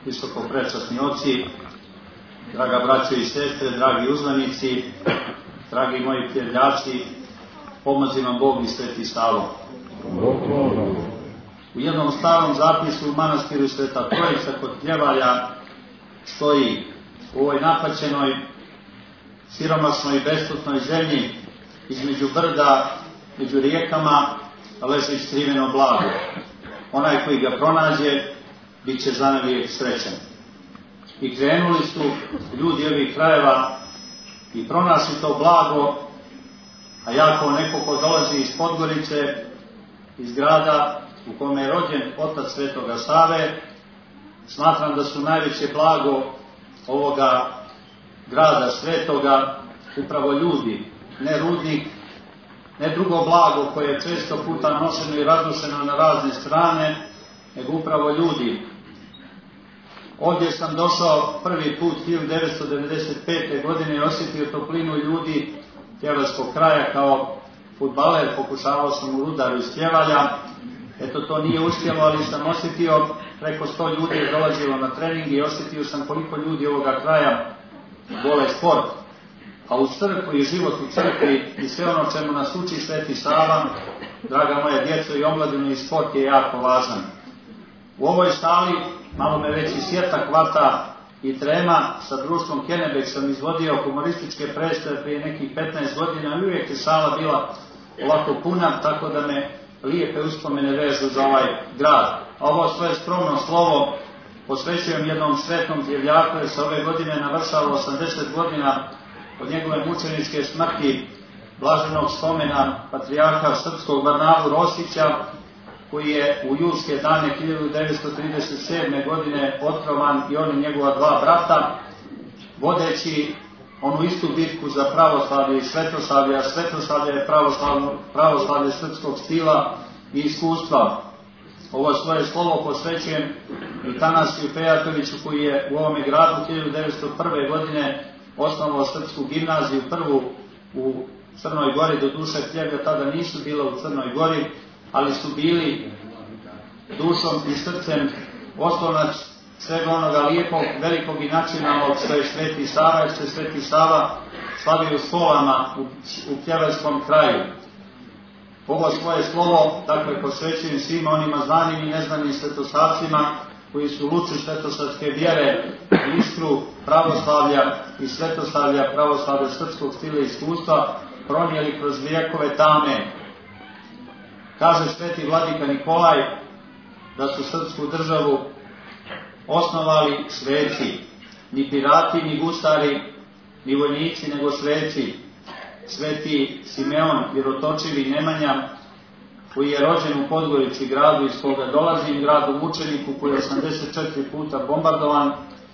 visoko prečasni oci, draga braćo i sestre, dragi uzvanici, dragi moji prijateljaci, pomozi vam Bog i Sveti Savo. U jednom starom zapisu u manastiru Sveta Trojica kod Pljevalja stoji: u ovoj napaćenoj, siromašnoj i besputnoj zemlji, između brda, među rijekama, leži skriveno blago. Onaj koji ga pronađe, bit će zanavijek srećan. I krenuli su ljudi ovih krajeva i pronašli to blago, a ja kao neko ko dolazi iz Podgorice, iz grada u kome je rođen otac Svetoga Save, smatram da su najveće blago ovoga grada svetoga upravo ljudi, ne rudnik, ne drugo blago koje je često puta nošeno i raznošeno na razne strane, nego upravo ljudi. Ovdje sam došao prvi put 1995. godine i osjetio toplinu ljudi Pljevaljskog kraja. Kao fudbaler pokušavao sam u Rudaru iz Pljevalja. Eto, to nije uspjelo, ali sam osjetio, preko 100 ljudi je dolazilo na trening i osjetio sam koliko ljudi ovoga kraja vole sport. A u crkvu i život u crkvi i sve ono čemu nas uči Sveti Sava, draga moja djeco, i omladinu i sport je jako važan. U ovoj sali malo me već i sjetak hvata i trema. Sa društvom Kennebec sam izvodio humorističke predstave prije nekih 15 godina i uvijek je sala bila ovako puna, tako da me lijepe uspomene vežu za ovaj grad. A ovo svoje skromno slovo posvećujem jednom sretnom Divljaku, jer se ove godine navršava 80 godina od njegove mučeničke smrti, blaženog spomena patrijarha srpskog Varnavu Rosića, koji je u julske dane 1937. godine otrovan, i on i njegova dva brata, vodeći onu istu bitku za pravoslavlje i svetoslavlje, a svetoslavlje je pravoslavlje srpskog stila i iskustva. Ovo svoje slovo posvećujem i Tanasiju Pejatoviću, koji je u ovome gradu 1901. godine osnovao srpsku gimnaziju, prvu u Crnoj Gori. Do duše Pljevlja tada nisu bila u Crnoj Gori, ali su bili dušom i srcem oslonac svega onoga lijepog, velikog i nacionalnog što je Sveti Sava, jer se Sveti Sava slavi u školama u Pljevaljskom kraju. Ovo svoje slovo, dakle, posvećujem svima onima znanim i neznanim svetosavcima koji su luču svetosavske vjere, iskru pravoslavlja i svetoslavlja pravoslavlja srpskog stila i iskustva pronijeli kroz vijekove tame. Kaže sveti vladika Nikolaj da su srpsku državu osnovali sveci, ni pirati, ni gusari, ni vojnici, nego sveci. Sveti Simeon Virotočivi Nemanja, koji je rođen u Podgorici, gradu iz koga dolazim, gradu mučeniku koji je 84 puta bombardovan.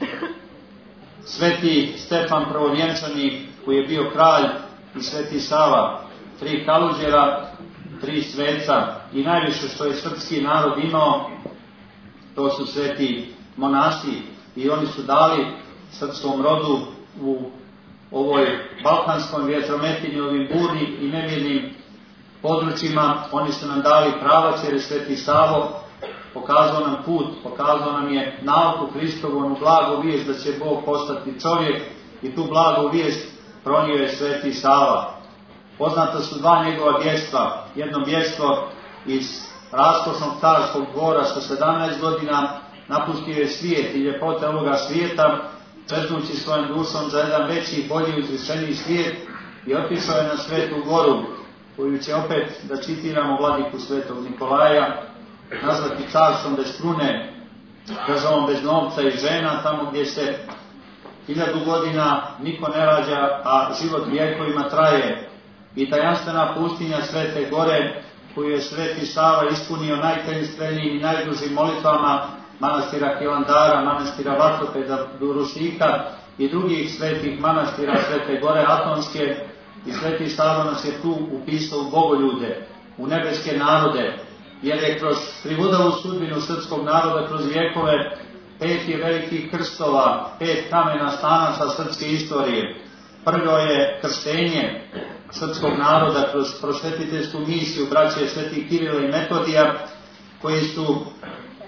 Sveti Stefan Prvovjenčani, koji je bio kralj, i Sveti Sava, 3 kaluđera, 3 sveca, i najviše što je srpski narod imao, to su sveti monasi, i oni su dali srpskom rodu u ovoj balkanskom vjetrometinju, ovim burnim i nemirnim područjima, oni su nam dali pravac, jer je Sveti Savo pokazao nam put, pokazao nam je nauku Hristovu, onu blagu vijest da će Bog postati čovjek, i tu blagu vijest pronio je Sveti Sava. Poznata su dva njegova bještva. Jedno bještvo iz raskošnog carskog dvora, sa 17 godina napustio je svijet i ljepote ovoga svijeta, čeznući svojom dušom za jedan veći i bolji uzvišeniji svijet, i otišao je na Svetu Goru, koju će opet, da citiramo vladiku Svetog Nikolaja, nazvati carstvom bez krune, državom bez novca i žena, tamo gdje se 1000 godina niko ne rađa, a život vijekovima traje. I tajanstvena pustinja Svete Gore, koju je Sveti Sava ispunio najtenstvenijim i najdužim molitvama manastira Hilandara, manastira Vatopeda, Durušika i drugih svetih manastira Svete Gore Atonske, i Sveti Sava nas je tu upisao u bogoljude, u nebeske narode, jer je kroz krivudavu sudbinu srpskog naroda kroz vijekove 5 je velikih krstova, 5 kamena stanaca srpske istorije. Prvo je krštenje srpskog naroda kroz prosvetiteljsku misiju braće svetih Kirila i Metodija, koji su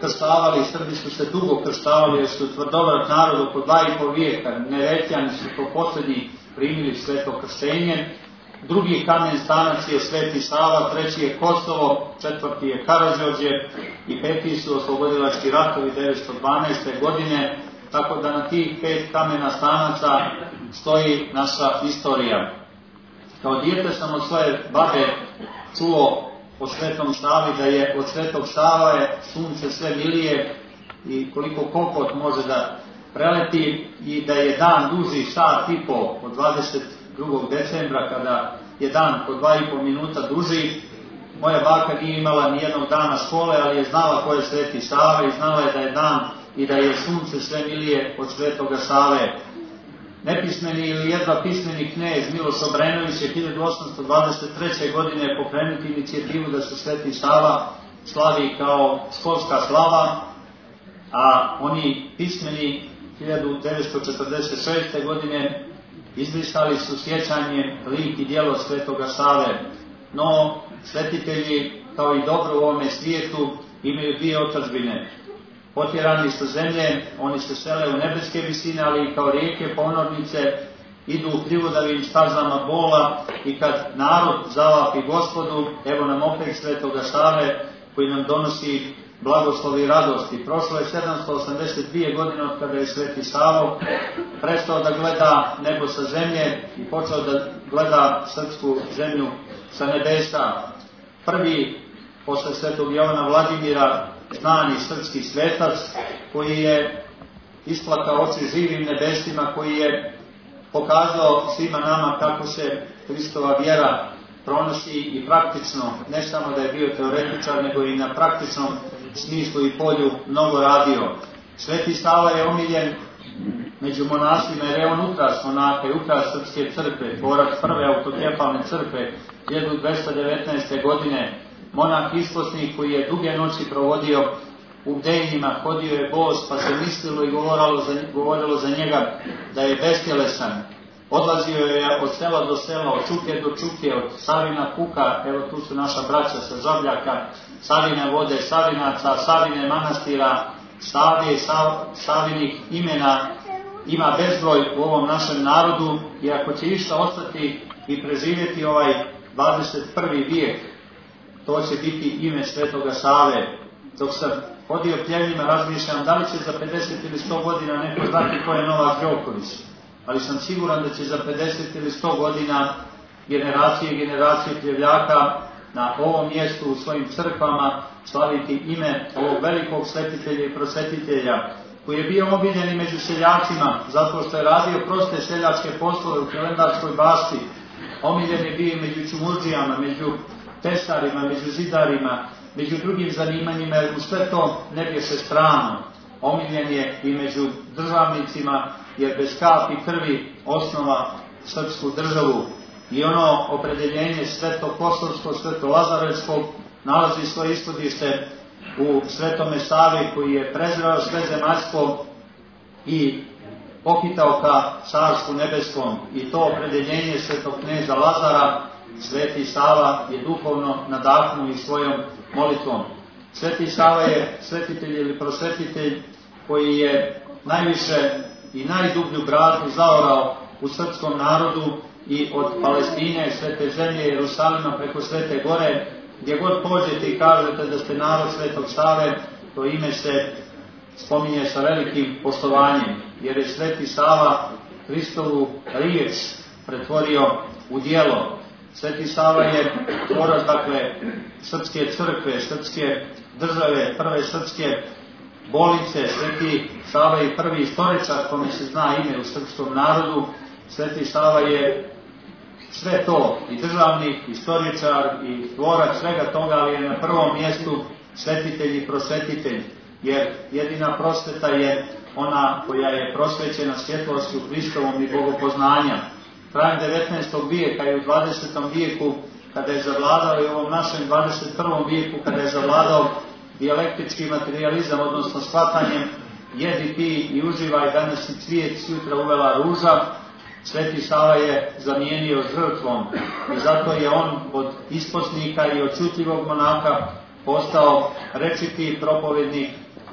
krštavali, Srbi su se dugo krštavali jer su tvrdovrat narod oko 2,5 vijeka, Neretjani su to posljednji primili sveto krštenje. Drugi kamen stanac je Sveti Sava, treći je Kosovo, četvrti je Karađorđe i peti su oslobodilački ratovi 1912. godine, tako da na tih 5 kamena stanaca stoji naša istorija. Kao dijete sam od svoje babe čuo o Svetom Savi da je od Svetog Save sunce sve milije i koliko kokot može da preleti i da je dan duži sat i po od 22. decembra kada je dan po 2,5 minuta duži. Moja baka nije imala ni jednog dana škole, ali je znala ko je Sveti Sava i znala je da je dan i da je sunce sve milije od Svetoga Save. Nepismeni ili jedva pismeni knez Miloš Obrenović je 1823. godine pokrenuti inicijativu da se Sveti Sava slavi kao školska slava, a oni pismeni 1946. godine izbrisali su sjećanje, lik i djelo Svetoga Save. No, svetitelji, kao i dobro u ovome svijetu, imaju dvije otadžbine. Potjerani su zemlje, oni se sele u nebeske visine, ali i kao rijeke ponornice idu u krivudavim stazama bola i kad narod zavapi Gospodu, evo nam opet Svetoga Save koji nam donosi blagoslov i radosti. Prošlo je 782 godine od kada je Sveti Savo prestao da gleda nebo sa zemlje i počeo da gleda srpsku zemlju sa nebesa. Prvi, posle Svetog Jovana Vladimira, znani srpski svetac koji je isplakao oči živim nebesima, koji je pokazao svima nama kako se Hristova vjera pronosi i praktično, ne samo da je bio teoretičar, nego i na praktičnom smislu i polju mnogo radio. Sveti Sava je omiljen među monasima jer je on ukras monaka i ukras srpske crkve, tvorac prve autokefalne crkve 1219. godine. Monah isposnik koji je duge noći provodio u bdenjima, hodio je bos, pa se mislilo i govorilo za njega da je bestjelesan. Odlazio je od sela do sela, od čuke do čuke, od Savina Kuka, evo tu su naša braća sa Žabljaka, Savine vode, Savinaca, Savine manastira, Save, Savinih imena ima bezbroj u ovom našem narodu i ako će išta ostati i preživjeti ovaj 21. vijek, to će biti ime Svetoga Save. Dok sam hodio pljevnjima, razmišljam da li će za 50 ili 100 godina neko znati ko je Novak Đoković. Ali sam siguran da će za 50 ili 100 godina generacije i generacije pljevljaka na ovom mjestu u svojim crkvama slaviti ime ovog velikog svetitelja i prosvetitelja koji je bio omiljen i među seljacima zato što je radio proste seljačke poslove u Hilandarskoj bašti. Omiljen je bio i među čumurdžijama, među tesarima, među zidarima, među drugim zanimanjima, jer u sve to ne bješe strano. Omiljen je i među državnicima, jer bez kapi krvi osnova srpsku državu. I ono opredeljenje Svetokosovskog, Svetolazarevskog nalazi svoje ishodište u Svetome Savi koji je prezirao sve zemaljsko i pohitao ka Carstvu nebeskom. I to opredeljenje Svetog kneza Lazara Sveti Sava je duhovno nadahnuo i svojom molitvom. Sveti Sava je svetitelj ili prosvetitelj koji je najviše i najdublju bradu zaorao u srpskom narodu i od Palestine, Svete zemlje, Jerusalima preko Svete gore, gdje god pođete i kažete da ste narod Svetog Save, to ime se spominje sa velikim poštovanjem, jer je Sveti Sava Hristovu riječ pretvorio u djelo. Sveti Sava je tvorac, dakle, srpske crkve, srpske države, prve srpske bolnice. Sveti Sava je prvi istoričar kome se zna ime u srpskom narodu. Sveti Sava je sve to, i državnik, istoričar, i tvorac svega toga, ali je na prvom mjestu svetitelj i prosvetitelj, jer jedina prosveta je ona koja je prosvećena svjetlošću Hristovom i bogopoznanja. Krajem 19. vijeka i u 20. vijeku, kada je zavladao i u ovom našem 21. vijeku, kada je zavladao dijalektički materializam, odnosno shvatanjem jedi, pi i uživaj, danas i cvijet, sutra uvela ruža, Sveti Sava je zamijenio žrtvom i zato je on od isposnika i od čutljivog monaka postao rečiti propovednik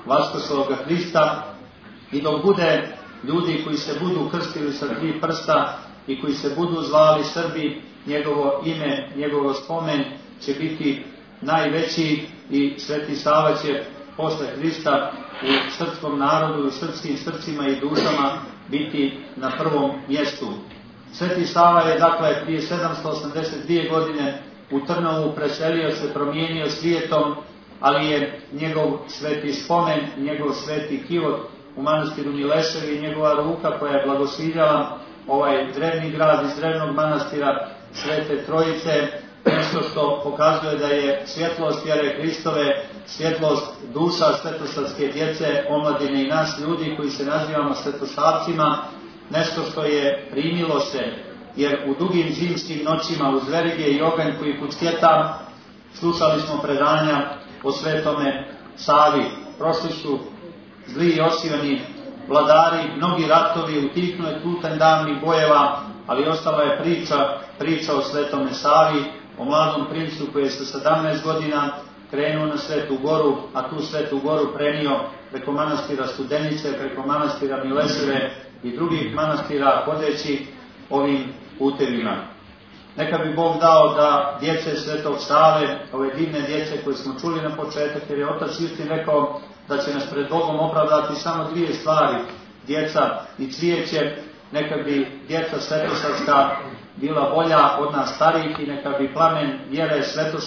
vaskrsloga Hrista, i dok bude ljudi koji se budu krstili sa 3 prsta i koji se budu zvali Srbi, njegovo ime, njegov spomen će biti najveći i Sveti Sava će posle Hrista u srpskom narodu, u srpskim srcima i dušama biti na prvom mjestu. Sveti Sava je dakle prije 782 godine u Trnovu preselio se, promijenio svijetom, ali je njegov sveti spomen, njegov sveti kivot u manastiru Mileševi i njegova ruka koja je blagosiljala ovaj drevni grad iz drevnog manastira Svete Trojice, nešto što pokazuje da je svjetlost vjere Hristove, svjetlost duša svetosavske djece, omladine i nas ljudi koji se nazivamo svetosavcima, nešto što je primilo se, jer u dugim zimskim noćima uz verige i oganj koji pucketa slušali smo predanja o Svetome Savi. Prošli su zli i osivani vladari, mnogi ratovi, utihnuo je tutanj davnih bojeva, ali ostala je priča o Svetome Savi, o mladom princu koji je sa 17 godina krenuo na Svetu Goru, a tu Svetu Goru prenio preko manastira Studenice, preko manastira Mileševe i drugih manastira hodeći ovim putevima. Neka bi Bog dao da djece Svetog Save, ove divne djece koje smo čuli na početak, jer je Otac Justin rekao da će nas pred Bogom opravdati samo 2 stvari, djeca i cvijeće, neka bi djeca svetosavska bila bolja od nas starijih i neka bi plamen vjere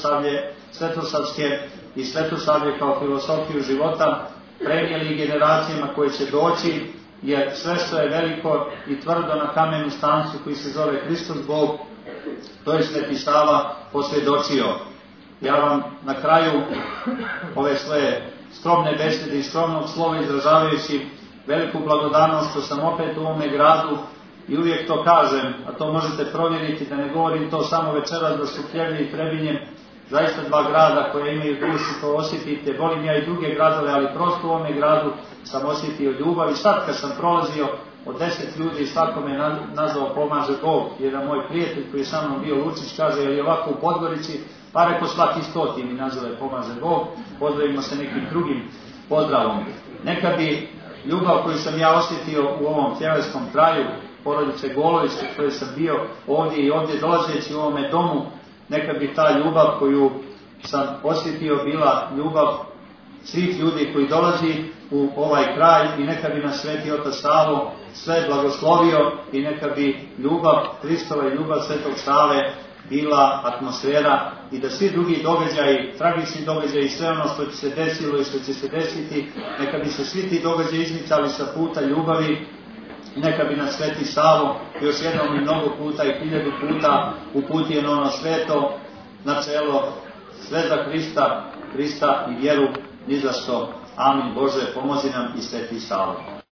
svetosavske i svetosavlje kao filosofiju života prenijeli generacijama koje će doći, jer sve što je veliko i tvrdo na kamenu stancu koji se zove Hristos Bog, to je Sveti Sava posvjedočio. Ja vam na kraju ove svoje skromne besede i skromnog slova izražavajući veliku blagodarnost što sam opet u ovome gradu i uvijek to kažem, a to možete provjeriti, da ne govorim to samo večeras da su Pljevlje i Trebinje zaista 2 grada koje imaju dušu, to osjetite. Volim ja i druge gradove, ali prosto u ovome gradu sam osjetio ljubav i sad kad sam prolazio od 10 ljudi svako me nazvao pomaže Bog. Jedan moj prijatelj koji je sa mnom bio Lučić kaže, je li ovako u Podgorici? Pa reko svaki 100 mi nazove pomaže Bog. Pozdravimo se nekim drugim pozdravom. Neka bi ljubav koju sam ja osjetio u ovom tjeleskom kraju, porodice Golović, koje sam bio ovdje i ovdje dolazeći u ovome domu, neka bi ta ljubav koju sam osjetio bila ljubav svih ljudi koji dolazi u ovaj kraj i neka bi nas Sveti Otac Savo sve blagoslovio i neka bi ljubav Hristova i ljubav Svetog Save bila atmosfera i da svi drugi događaji, tragični događaji, sve ono što će se desilo i što će se desiti, neka bi se svi ti događaji izmicali sa puta ljubavi, neka bi nas Sveti Savo još jednom i mnogo puta i 1000 puta uputio na ono sveto načelo, sve za Hrista i vjeru ni za što. Amin. Bože, pomozi nam i Sveti Savo.